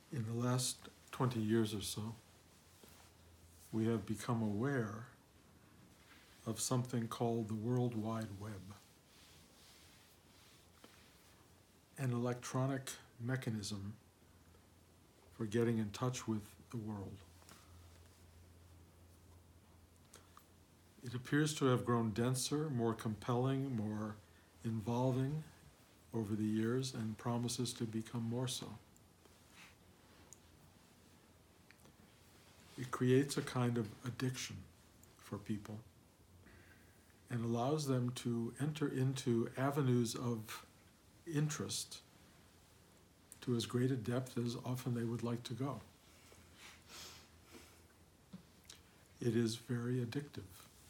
In the last 20 years or so, we have become aware of something called the World Wide Web, an electronic mechanism for getting in touch with the world. It appears to have grown denser, more compelling, more involving over the years, and promises to become more so. It creates a kind of addiction for people and allows them to enter into avenues of interest to as great a depth as often they would like to go. It is very addictive.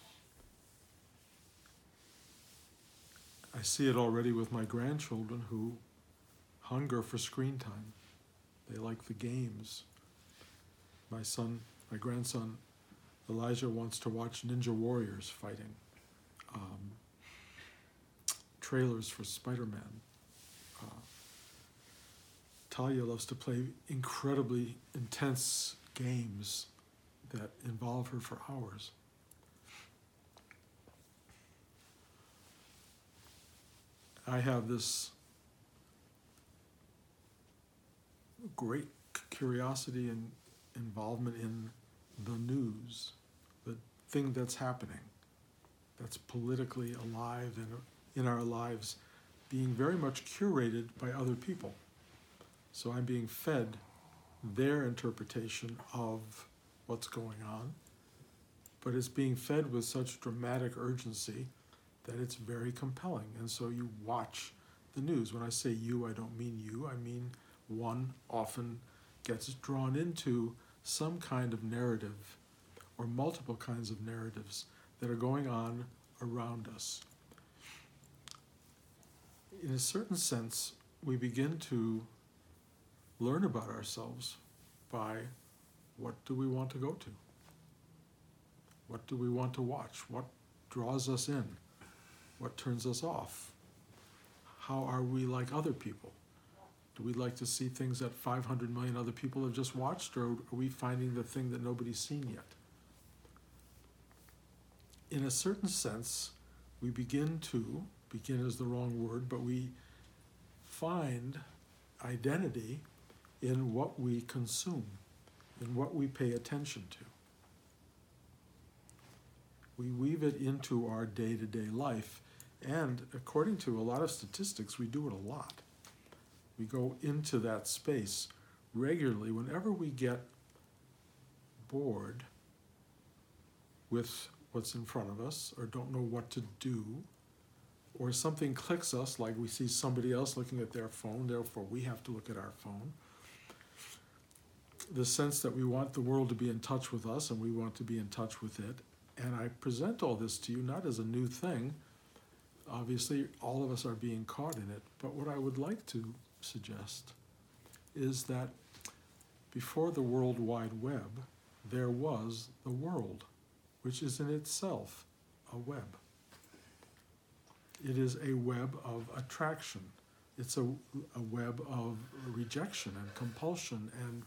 I see it already with my grandchildren who hunger for screen time. They like the games. My grandson, Elijah, wants to watch Ninja Warriors fighting, trailers for Spider-Man. Talia loves to play incredibly intense games that involve her for hours. I have this great curiosity and involvement in the news, the thing that's happening, that's politically alive and in our lives, being very much curated by other people. So I'm being fed their interpretation of what's going on, but it's being fed with such dramatic urgency that it's very compelling. And so you watch the news. When I say you, I don't mean you. I mean one often gets drawn into some kind of narrative or multiple kinds of narratives that are going on around us. In a certain sense, we begin to learn about ourselves by what do we want to go to? What do we want to watch? What draws us in? What turns us off? How are we like other people? Do we like to see things that 500 million other people have just watched, or are we finding the thing that nobody's seen yet? In a certain sense, we begin is the wrong word, but we find identity in what we consume, in what we pay attention to. We weave it into our day-to-day life, and according to a lot of statistics, we do it a lot. We go into that space regularly. Whenever we get bored with what's in front of us, or don't know what to do, or something clicks us, like we see somebody else looking at their phone, therefore we have to look at our phone. The sense that we want the world to be in touch with us and we want to be in touch with it. And I present all this to you not as a new thing. Obviously, all of us are being caught in it. But what I would like to suggest is that before the World Wide Web, there was the world, which is in itself a web. It is a web of attraction. It's a web of rejection and compulsion and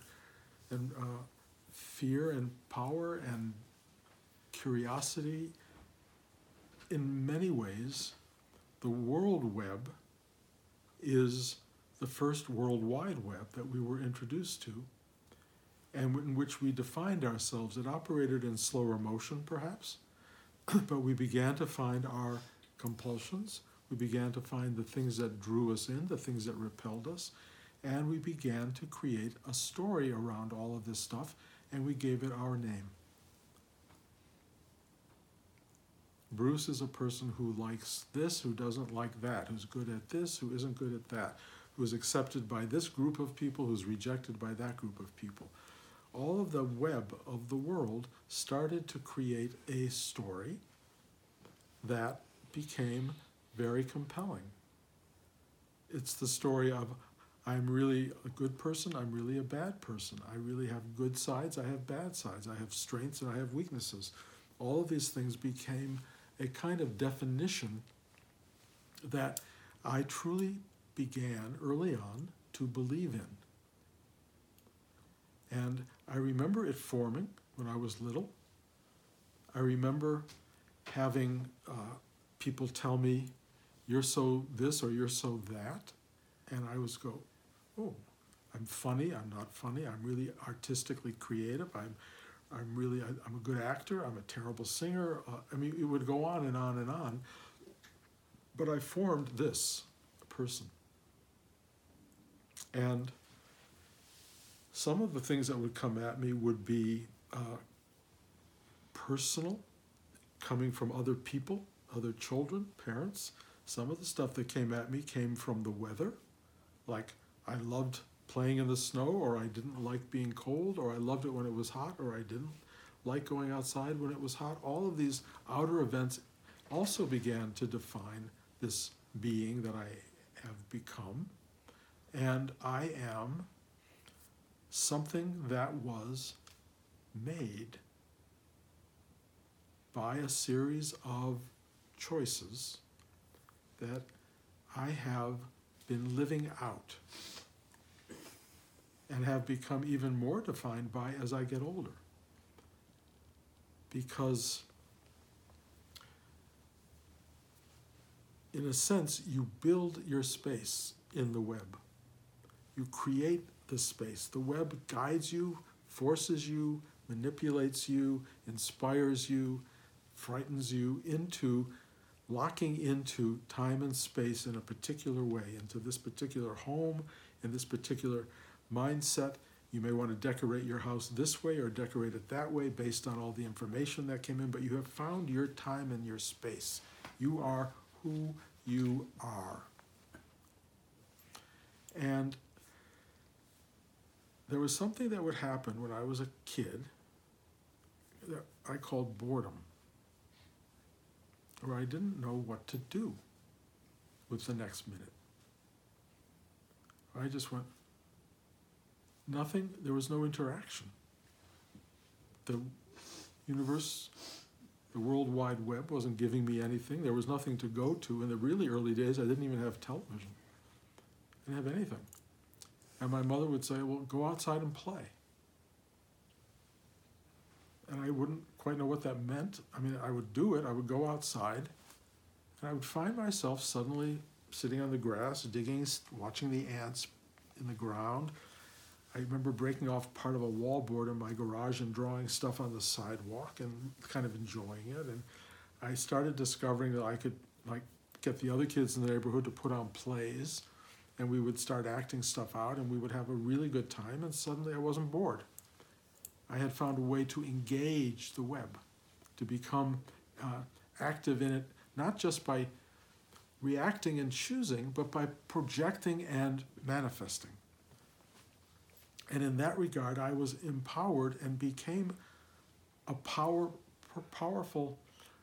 fear and power and curiosity. In many ways, the World Web is the first World Wide Web that we were introduced to, and in which we defined ourselves. It operated in slower motion, perhaps, but we began to find our compulsions. We began to find the things that drew us in, the things that repelled us, and we began to create a story around all of this stuff, and we gave it our name. Bruce is a person who likes this, who doesn't like that, who's good at this, who isn't good at that, who's accepted by this group of people, who's rejected by that group of people. All of the web of the world started to create a story that became very compelling. It's the story of, I'm really a good person, I'm really a bad person. I really have good sides, I have bad sides. I have strengths and I have weaknesses. All of these things became a kind of definition that I truly began early on to believe in. And I remember it forming when I was little. I remember having people tell me, you're so this or you're so that. And I was go, oh, I'm funny, I'm not funny, I'm really artistically creative, I'm a good actor, I'm a terrible singer. I mean, it would go on and on and on. But I formed this person. And some of the things that would come at me would be personal, coming from other people, other children, parents. Some of the stuff that came at me came from the weather, like I loved playing in the snow, or I didn't like being cold, or I loved it when it was hot, or I didn't like going outside when it was hot. All of these outer events also began to define this being that I have become. And I am something that was made by a series of choices that I have been living out and have become even more defined by as I get older. Because in a sense, you build your space in the web. You create the space. The web guides you, forces you, manipulates you, inspires you, frightens you into locking into time and space in a particular way, into this particular home, in this particular mindset. You may want to decorate your house this way or decorate it that way based on all the information that came in, but you have found your time and your space. You are who you are. And there was something that would happen when I was a kid that I called boredom, where I didn't know what to do with the next minute. I just went, nothing, there was no interaction. The universe, the World Wide Web wasn't giving me anything. There was nothing to go to. In the really early days, I didn't even have television. I didn't have anything. And my mother would say, well, go outside and play. And I wouldn't quite know what that meant. I mean, I would do it. I would go outside, and I would find myself suddenly sitting on the grass, digging, watching the ants in the ground. I remember breaking off part of a wallboard in my garage and drawing stuff on the sidewalk and kind of enjoying it. And I started discovering that I could get the other kids in the neighborhood to put on plays, and we would start acting stuff out, and we would have a really good time, and suddenly I wasn't bored. I had found a way to engage the web, to become active in it, not just by reacting and choosing, but by projecting and manifesting. And in that regard, I was empowered and became a powerful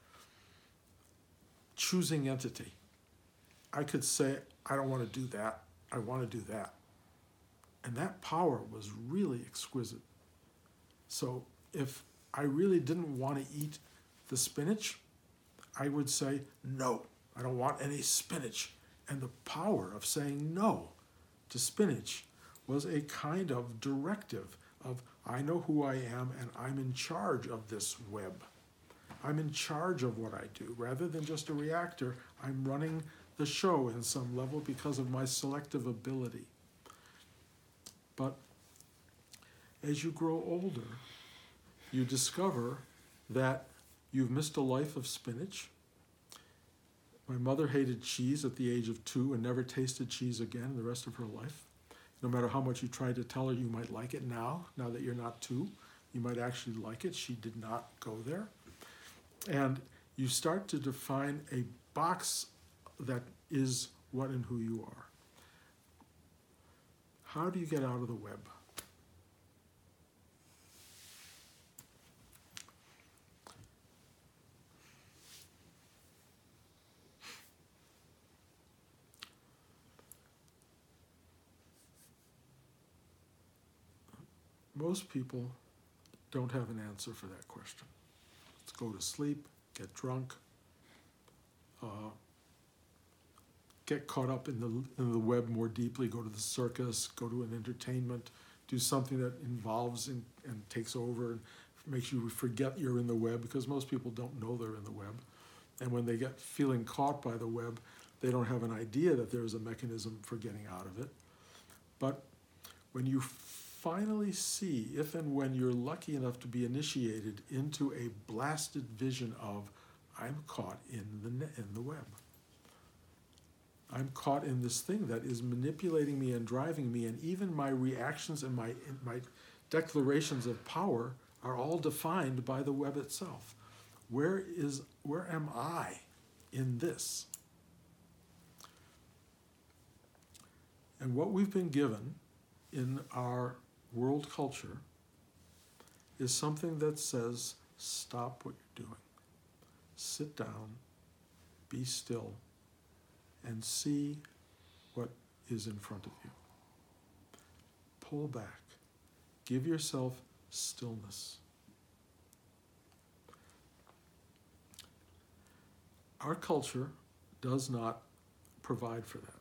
choosing entity. I could say, I don't want to do that. I want to do that. And that power was really exquisite. So if I really didn't want to eat the spinach, I would say, no, I don't want any spinach. And the power of saying no to spinach was a kind of directive of, I know who I am and I'm in charge of this web. I'm in charge of what I do. Rather than just a reactor, I'm running the show in some level because of my selective ability. But as you grow older, you discover that you've missed a life of spinach. My mother hated cheese at the age of 2 and never tasted cheese again the rest of her life. No matter how much you tried to tell her you might like it now that you're not 2, you might actually like it. She did not go there. And you start to define a box that is what and who you are. How do you get out of the web? Most people don't have an answer for that question. Let's go to sleep, get drunk, get caught up in the web more deeply, go to the circus, go to an entertainment, do something that involves and takes over and makes you forget you're in the web, because most people don't know they're in the web. And when they get feeling caught by the web, they don't have an idea that there is a mechanism for getting out of it. But when you finally see, if and when you're lucky enough to be initiated into a blasted vision of, I'm caught in the web. I'm caught in this thing that is manipulating me and driving me, and even my reactions and my declarations of power are all defined by the web itself. Where am I in this? And what we've been given in our world culture is something that says, stop what you're doing. Sit down, be still, and see what is in front of you. Pull back. Give yourself stillness. Our culture does not provide for that.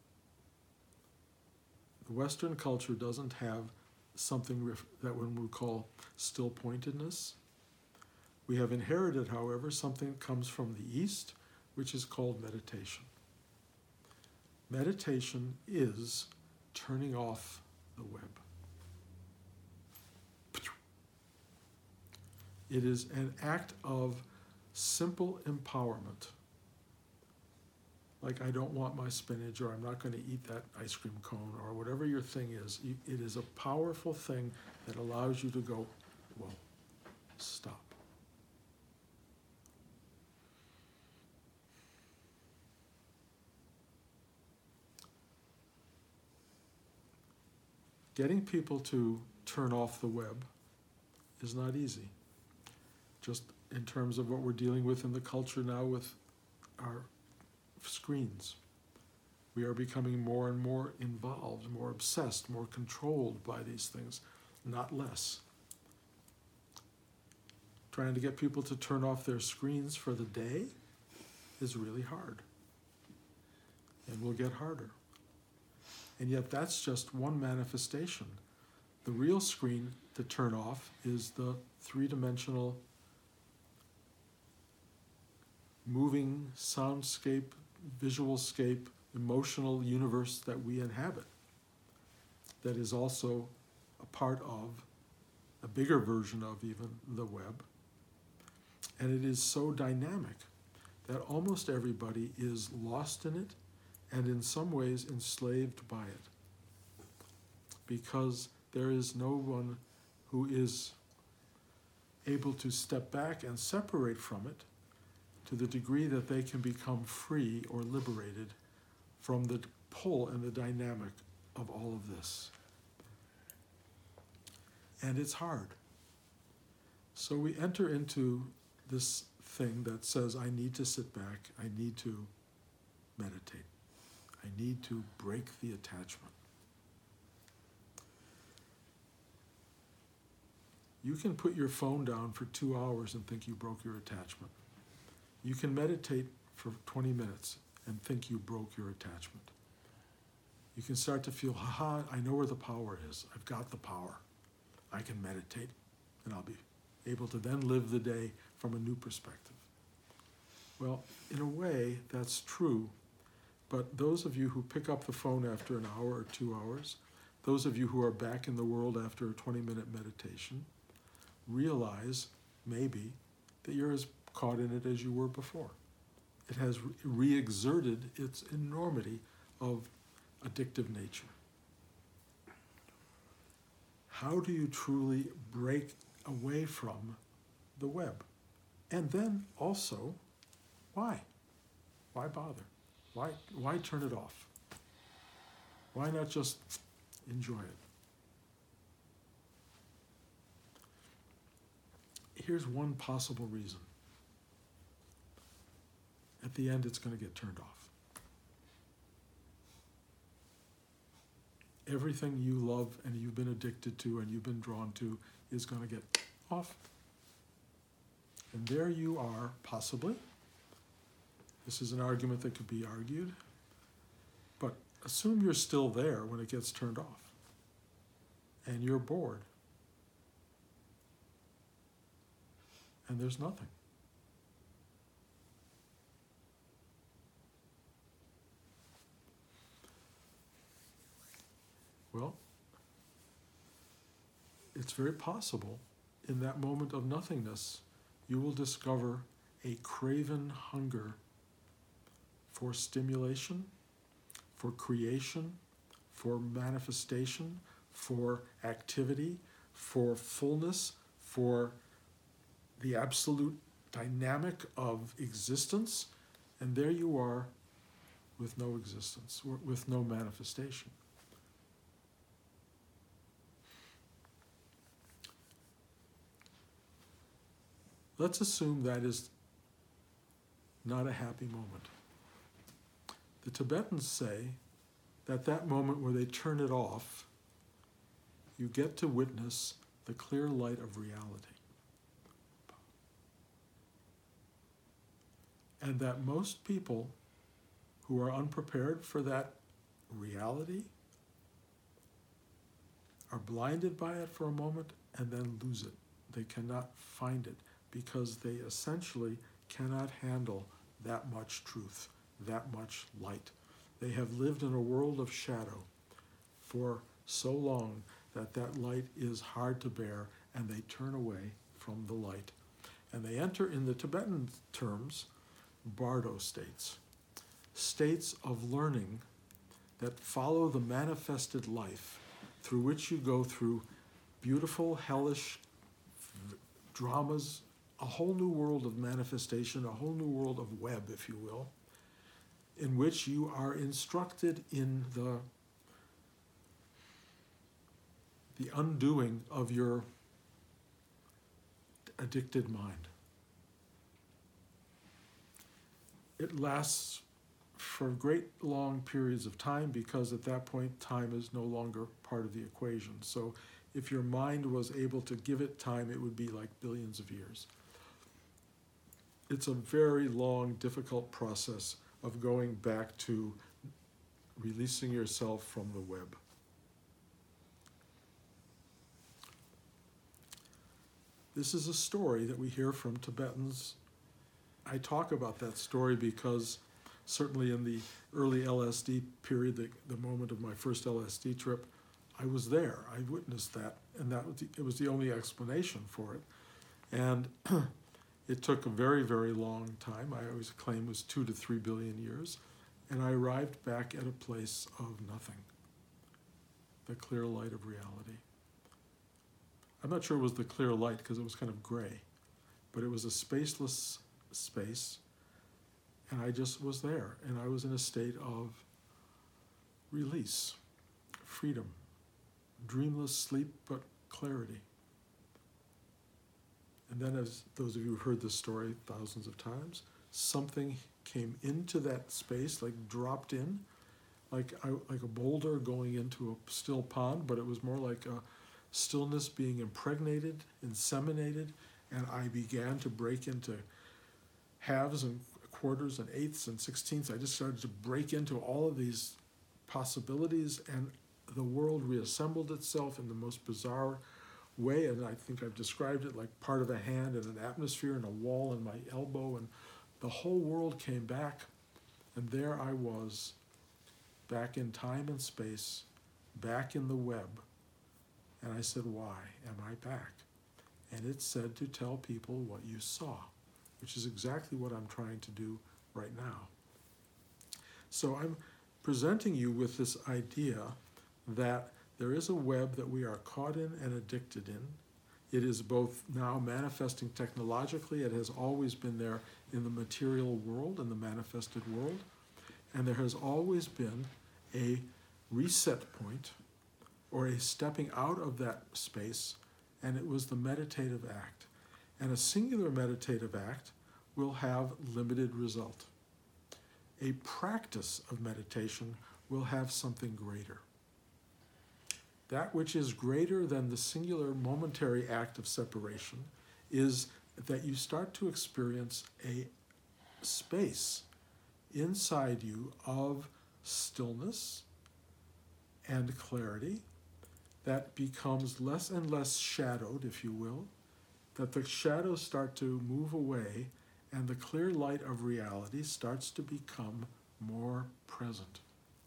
The Western culture doesn't have something that one would call still-pointedness. We have inherited, however, something that comes from the East, which is called meditation. Meditation is turning off the web. It is an act of simple empowerment. Like, I don't want my spinach, or I'm not going to eat that ice cream cone, or whatever your thing is. It is a powerful thing that allows you to go, whoa, stop. Getting people to turn off the web is not easy. Just in terms of what we're dealing with in the culture now with our screens. We are becoming more and more involved, more obsessed, more controlled by these things, not less. Trying to get people to turn off their screens for the day is really hard, and will get harder. And yet that's just one manifestation. The real screen to turn off is the three-dimensional moving soundscape, visualscape, emotional universe that we inhabit, that is also a part of a bigger version of even the web. And it is so dynamic that almost everybody is lost in it and in some ways enslaved by it, because there is no one who is able to step back and separate from it to the degree that they can become free or liberated from the pull and the dynamic of all of this. And it's hard. So we enter into this thing that says, I need to sit back, I need to meditate, I need to break the attachment. You can put your phone down for 2 hours and think you broke your attachment. You can meditate for 20 minutes and think you broke your attachment. You can start to feel, I know where the power is. I've got the power. I can meditate, and I'll be able to then live the day from a new perspective. Well, in a way, that's true, but those of you who pick up the phone after an hour or 2 hours, those of you who are back in the world after a 20-minute meditation, realize maybe that you're as caught in it as you were before. It has re-exerted its enormity of addictive nature. How do you truly break away from the web? And then also, why? Why bother? Why turn it off? Why not just enjoy it? Here's one possible reason. At the end, it's going to get turned off. Everything you love and you've been addicted to and you've been drawn to is going to get off. And there you are, possibly. This is an argument that could be argued. But assume you're still there when it gets turned off. and you're bored. And there's nothing. Well, it's very possible in that moment of nothingness you will discover a craven hunger for stimulation, for creation, for manifestation, for activity, for fullness, for the absolute dynamic of existence, and there you are with no existence, with no manifestation. Let's assume that is not a happy moment. The Tibetans say that that moment where they turn it off, you get to witness the clear light of reality. And that most people who are unprepared for that reality are blinded by it for a moment and then lose it. They cannot find it because they essentially cannot handle that much truth, that much light. They have lived in a world of shadow for so long that that light is hard to bear, and they turn away from the light. And they enter, in the Tibetan terms, bardo states, states of learning that follow the manifested life, through which you go through beautiful, hellish dramas, a whole new world of manifestation, a whole new world of web, if you will, in which you are instructed in the undoing of your addicted mind. It lasts for great long periods of time because at that point time is no longer part of the equation. So if your mind was able to give it time, it would be like billions of years. It's a very long, difficult process of going back to releasing yourself from the web. This is a story that we hear from Tibetans. I talk about that story because certainly in the early LSD period, the moment of my first LSD trip, I was there. I witnessed that, and it was the only explanation for it. And it took a very, very long time. I always claim it was 2 to 3 billion years. And I arrived back at a place of nothing, the clear light of reality. I'm not sure it was the clear light because it was kind of gray, but it was a spaceless space, and I just was there, and I was in a state of release, freedom, dreamless sleep, but clarity. And then, as those of you who've heard this story thousands of times, something came into that space, like dropped in, like a boulder going into a still pond, but it was more like a stillness being impregnated, inseminated, and I began to break into halves and quarters and eighths and sixteenths. I just started to break into all of these possibilities, and the world reassembled itself in the most bizarre way, and I think I've described it like part of a hand and an atmosphere and a wall in my elbow, and the whole world came back, and there I was, back in time and space, back in the web. And I said, why am I back? And it said to tell people what you saw, which is exactly what I'm trying to do right now. So I'm presenting you with this idea that there is a web that we are caught in and addicted in. It is both now manifesting technologically. It has always been there in the material world, in the manifested world. And there has always been a reset point or a stepping out of that space, and it was the meditative act. And a singular meditative act will have limited result. A practice of meditation will have something greater. That which is greater than the singular momentary act of separation is that you start to experience a space inside you of stillness and clarity that becomes less and less shadowed, if you will, that the shadows start to move away and the clear light of reality starts to become more present.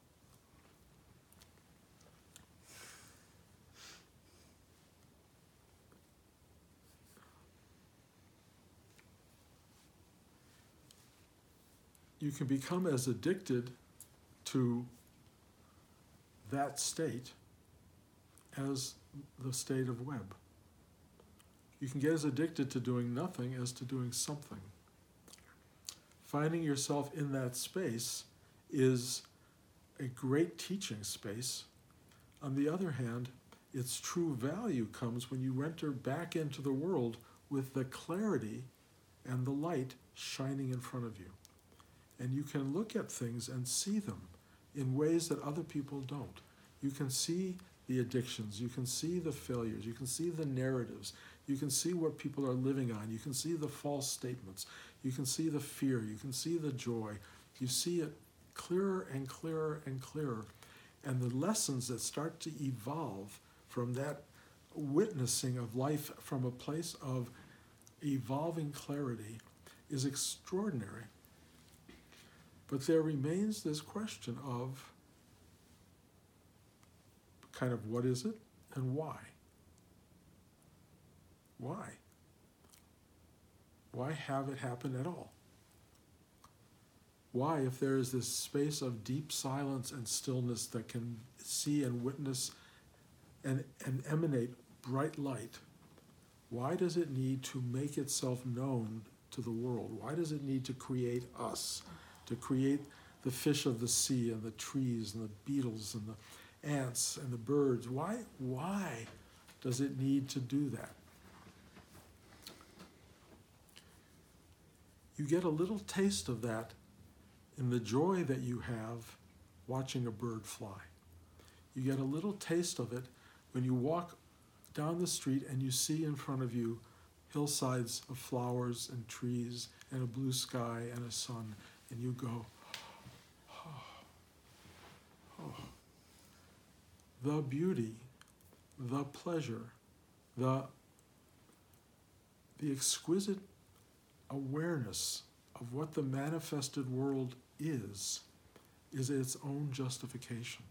You can become as addicted to that state as the state of web. You can get as addicted to doing nothing as to doing something. Finding yourself in that space is a great teaching space. On the other hand, its true value comes when you enter back into the world with the clarity and the light shining in front of you. And you can look at things and see them in ways that other people don't. You can see the addictions, you can see the failures, you can see the narratives, you can see what people are living on, you can see the false statements, you can see the fear, you can see the joy. You see it clearer and clearer and clearer. And the lessons that start to evolve from that witnessing of life from a place of evolving clarity is extraordinary. But there remains this question of kind of what is it and why? Why? Why have it happen at all? Why, if there is this space of deep silence and stillness that can see and witness and emanate bright light, why does it need to make itself known to the world? Why does it need to create us? To create the fish of the sea and the trees and the beetles and the ants and the birds. Why does it need to do that? You get a little taste of that in the joy that you have watching a bird fly. You get a little taste of it when you walk down the street and you see in front of you hillsides of flowers and trees and a blue sky and a sun. And you go, oh. The beauty, the pleasure, the exquisite awareness of what the manifested world is its own justification.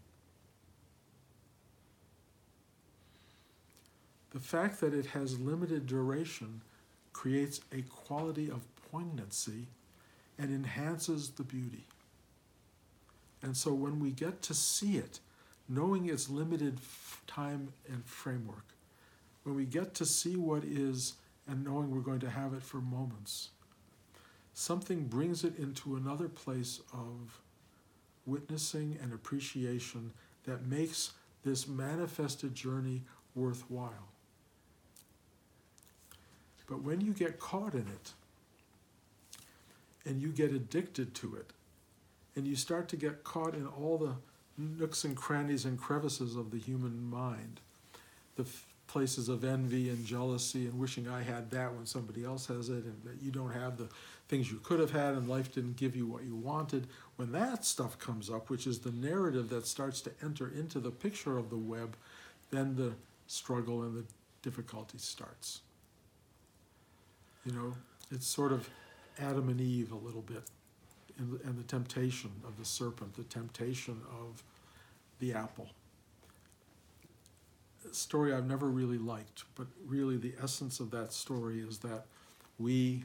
The fact that it has limited duration creates a quality of poignancy and enhances the beauty. And so when we get to see it, knowing its limited time and framework, when we get to see what is and knowing we're going to have it for moments, something brings it into another place of witnessing and appreciation that makes this manifested journey worthwhile. But when you get caught in it, and you get addicted to it, and you start to get caught in all the nooks and crannies and crevices of the human mind, the places of envy and jealousy and wishing I had that when somebody else has it, and that you don't have the things you could have had and life didn't give you what you wanted. When that stuff comes up, which is the narrative that starts to enter into the picture of the web, then the struggle and the difficulty starts. You know, it's sort of Adam and Eve a little bit, and the temptation of the serpent, the temptation of the apple. A story I've never really liked, but really the essence of that story is that we,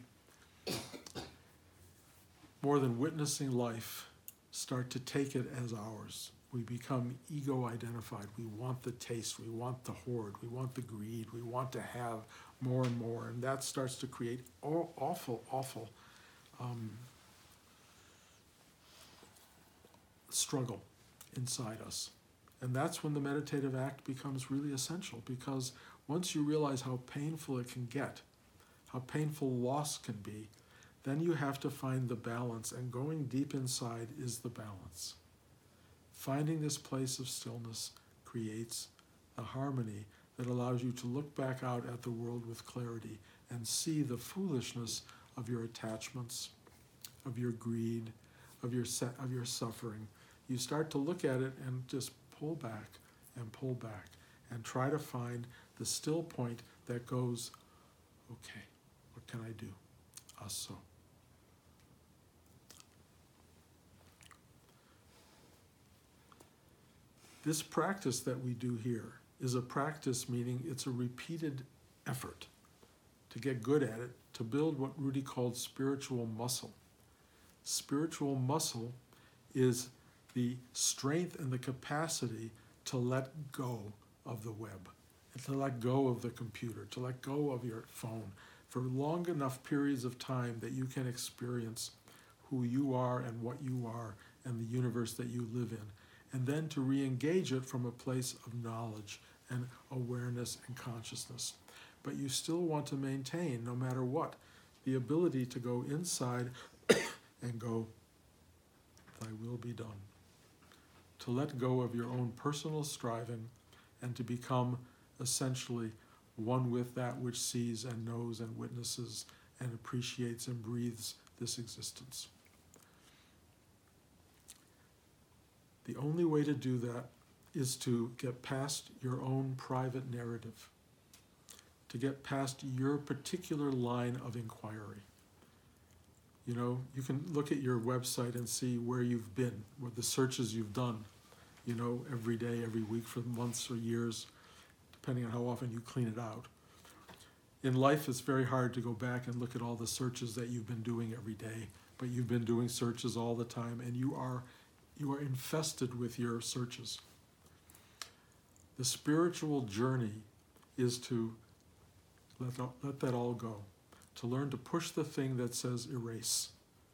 more than witnessing life, start to take it as ours. We become ego-identified. We want the taste, we want the hoard, we want the greed, we want to have more and more, and that starts to create awful struggle inside us. And that's when the meditative act becomes really essential, because once you realize how painful it can get, how painful loss can be, then you have to find the balance, and going deep inside is the balance. Finding this place of stillness creates a harmony that allows you to look back out at the world with clarity and see the foolishness of your attachments, of your greed, of your suffering. You start to look at it and just pull back and pull back. and try to find the still point that goes, okay, what can I do? So. This practice that we do here is a practice, meaning it's a repeated effort to get good at it, to build what Rudy called spiritual muscle. Spiritual muscle is the strength and the capacity to let go of the web, and to let go of the computer, to let go of your phone for long enough periods of time that you can experience who you are and what you are and the universe that you live in, and then to re-engage it from a place of knowledge and awareness and consciousness. But you still want to maintain, no matter what, the ability to go inside and go, thy will be done. To let go of your own personal striving and to become essentially one with that which sees and knows and witnesses and appreciates and breathes this existence. The only way to do that is to get past your own private narrative, to get past your particular line of inquiry. You know, you can look at your website and see where you've been, what the searches you've done, you know, every day, every week for months or years, depending on how often you clean it out. In life, it's very hard to go back and look at all the searches that you've been doing every day, but you've been doing searches all the time, and you are infested with your searches. The spiritual journey is to let that all go, to learn to push the thing that says erase,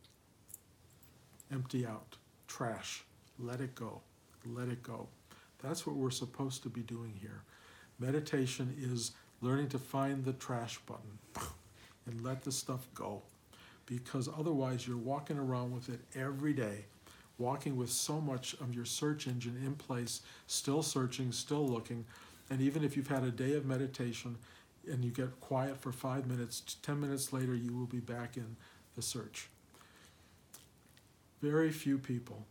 empty out, trash, let it go, let it go. That's what we're supposed to be doing here. Meditation is learning to find the trash button and let the stuff go, because otherwise you're walking around with it every day, walking with so much of your search engine in place, still searching, still looking, and even if you've had a day of meditation and you get quiet for 5 minutes, 10 minutes later you will be back in the search. Very few people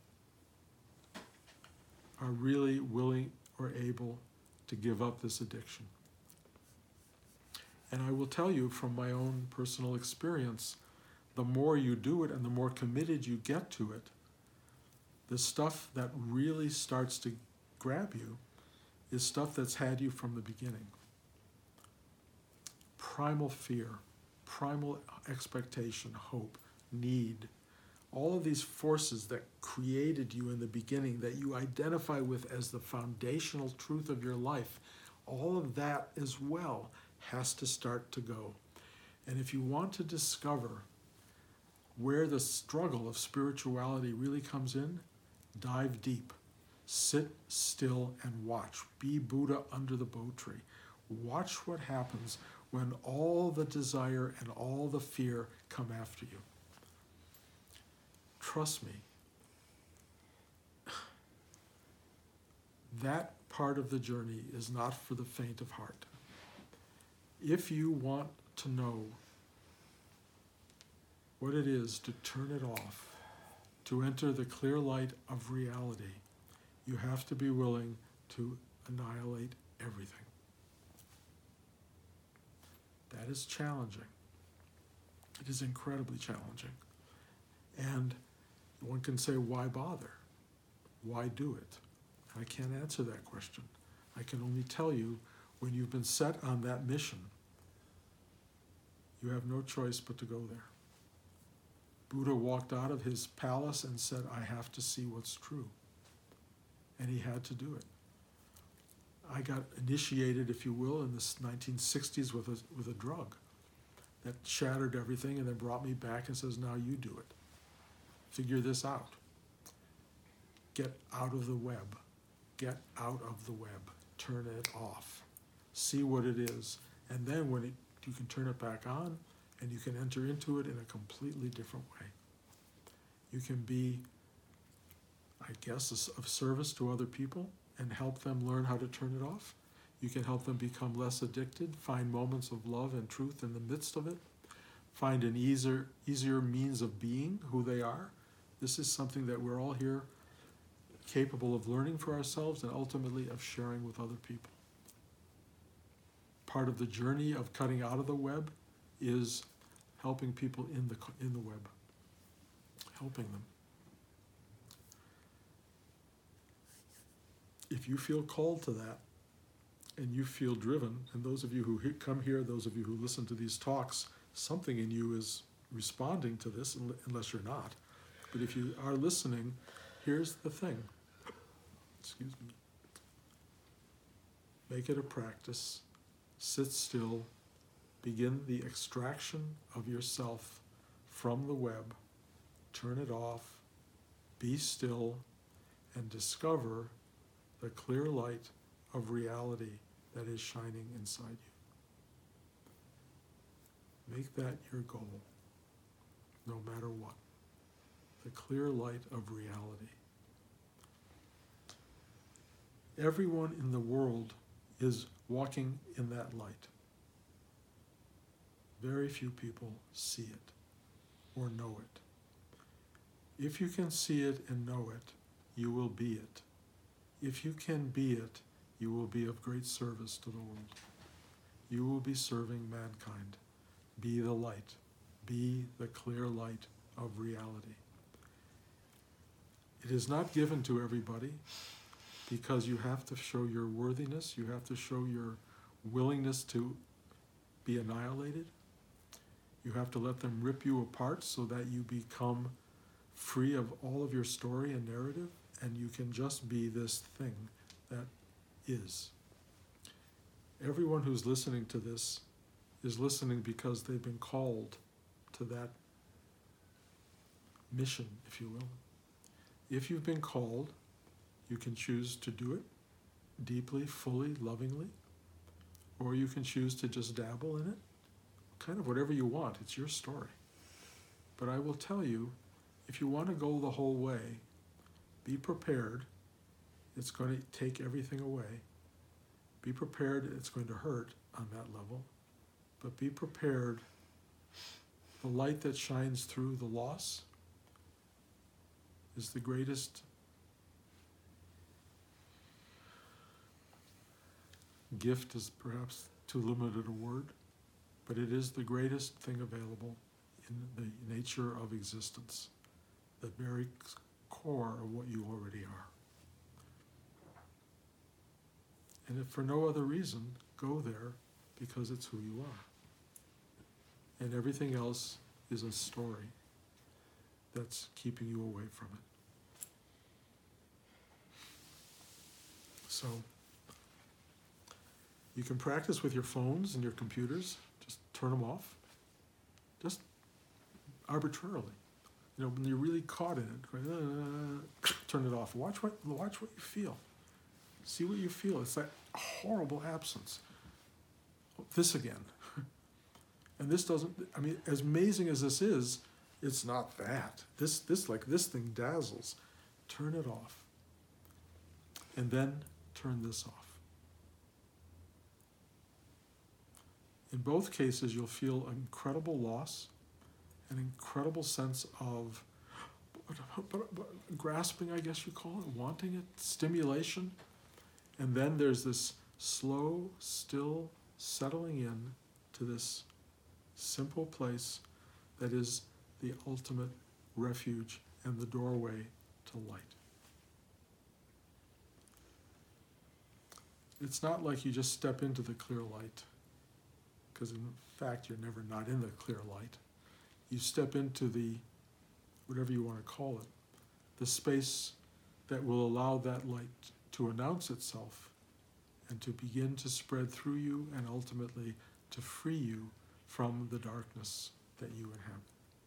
are really willing or able to give up this addiction. And I will tell you from my own personal experience, the more you do it and the more committed you get to it, the stuff that really starts to grab you is stuff that's had you from the beginning. Primal fear, primal expectation, hope, need, all of these forces that created you in the beginning, that you identify with as the foundational truth of your life, all of that as well has to start to go. And if you want to discover where the struggle of spirituality really comes in, dive deep. Sit still and watch. Be Buddha under the Bo tree. Watch what happens when all the desire and all the fear come after you. Trust me, that part of the journey is not for the faint of heart. If you want to know what it is to turn it off, to enter the clear light of reality, you have to be willing to annihilate everything. That is challenging. It is incredibly challenging. And one can say, why bother? Why do it? I can't answer that question. I can only tell you, when you've been set on that mission, you have no choice but to go there. Buddha walked out of his palace and said, I have to see what's true. And he had to do it. I got initiated, if you will, in the 1960s with a drug that shattered everything and then brought me back and says, now you do it. Figure this out. Get out of the web. Get out of the web. Turn it off. See what it is. And then you can turn it back on, and you can enter into it in a completely different way. You can be, I guess, of service to other people and help them learn how to turn it off. You can help them become less addicted, find moments of love and truth in the midst of it, find an easier means of being who they are. This is something that we're all here capable of learning for ourselves and ultimately of sharing with other people. part of the journey of cutting out of the web is helping people in the web, helping them. If you feel called to that, and you feel driven, and those of you who come here, those of you who listen to these talks, something in you is responding to this, unless you're not. But if you are listening, here's the thing. Excuse me. Make it a practice. Sit still. Begin the extraction of yourself from the web. Turn it off. Be still and discover the clear light of reality that is shining inside you. Make that your goal, no matter what. The clear light of reality. Everyone in the world is walking in that light. Very few people see it or know it. If you can see it and know it, you will be it. If you can be it, you will be of great service to the world. You will be serving mankind. Be the light. Be the clear light of reality. It is not given to everybody because you have to show your worthiness. You have to show your willingness to be annihilated. You have to let them rip you apart so that you become free of all of your story and narrative, and you can just be this thing that is. Everyone who's listening to this is listening because they've been called to that mission, if you will. If you've been called, you can choose to do it deeply, fully, lovingly, or you can choose to just dabble in it. Kind of whatever you want, it's your story. But I will tell you, if you want to go the whole way, be prepared. It's going to take everything away. Be prepared, it's going to hurt on that level. But be prepared. The light that shines through the loss is the greatest gift, is perhaps too limited a word, but it is the greatest thing available in the nature of existence, the very core of what you already are. And if for no other reason, go there because it's who you are. And everything else is a story that's keeping you away from it. So, you can practice with your phones and your computers. Just turn them off. Just arbitrarily. You know, when you're really caught in it, turn it off. Watch what you feel. See what you feel. It's that horrible absence. This again. And this doesn't, I mean, as amazing as this is, it's not that. This thing dazzles. Turn it off. And then turn this off. In both cases, you'll feel an incredible loss, an incredible sense of grasping, I guess you call it, wanting it, stimulation. And then there's this slow, still settling in to this simple place that is the ultimate refuge and the doorway to light. It's not like you just step into the clear light, because in fact you're never not in the clear light. You step into the, whatever you want to call it, the space that will allow that light to announce itself and to begin to spread through you and ultimately to free you from the darkness that you inhabit.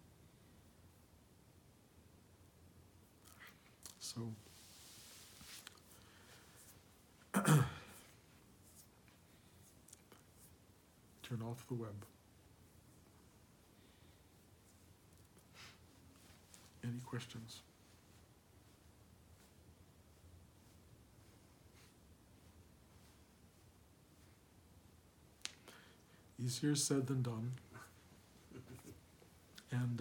So, turn off the web. Any questions? Easier said than done. And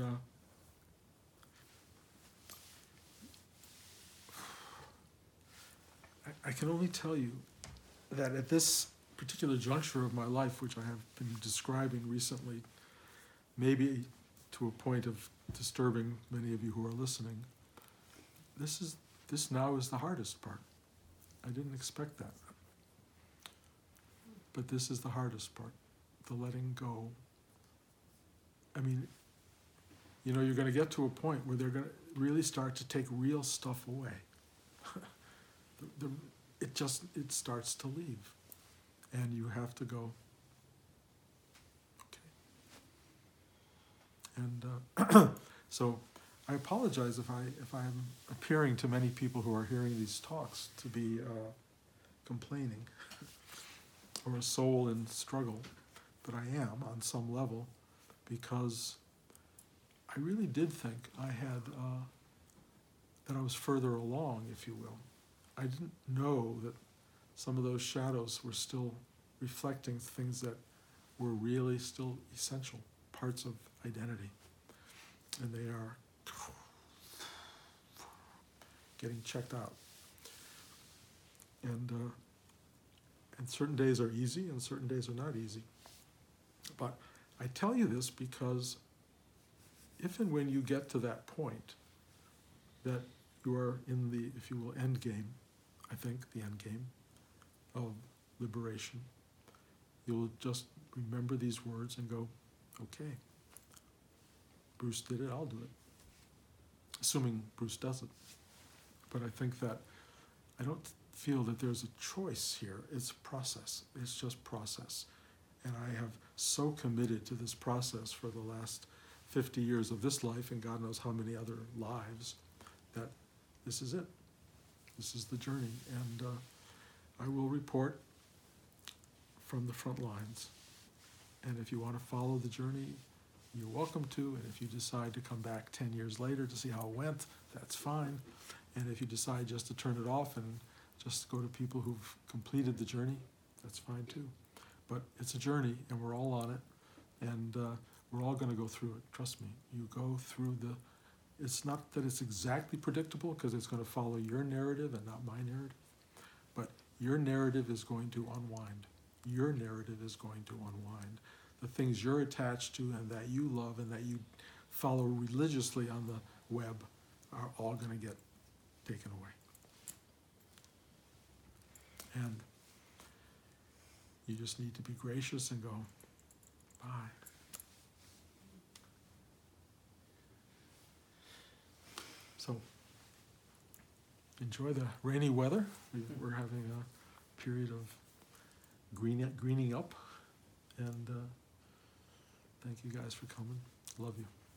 I can only tell you that at this particular juncture of my life, which I have been describing recently, maybe to a point of disturbing many of you who are listening, this now is the hardest part. I didn't expect that. But this is the hardest part, the letting go. I mean, you know, you're going to get to a point where they're going to really start to take real stuff away. It starts to leave. And you have to go, okay. And so I apologize if I'm appearing to many people who are hearing these talks to be complaining or a soul in struggle, but I am on some level, because I really did think I had, that I was further along, if you will. I didn't know that some of those shadows were still reflecting things that were really still essential parts of identity. And they are getting checked out. And certain days are easy and certain days are not easy. But I tell you this because if and when you get to that point that you are in the, if you will, end game, I think the end game of liberation, you'll just remember these words and go, okay, Bruce did it, I'll do it. Assuming Bruce does it. But I think that I don't feel that there's a choice here. It's a process. It's just process. And I have so committed to this process for the last 50 years of this life, and God knows how many other lives, that this is it. This is the journey. And I will report from the front lines. And if you want to follow the journey, you're welcome to. And if you decide to come back 10 years later to see how it went, that's fine. And if you decide just to turn it off and just go to people who've completed the journey, that's fine too. But it's a journey, and we're all on it, and we're all going to go through it. Trust me. You go through the... It's not that it's exactly predictable, because it's going to follow your narrative and not my narrative. But your narrative is going to unwind. Your narrative is going to unwind. The things you're attached to and that you love and that you follow religiously on the web are all going to get taken away. And you just need to be gracious and go, bye. So enjoy the rainy weather. We're having a period of greening up. And thank you guys for coming. Love you.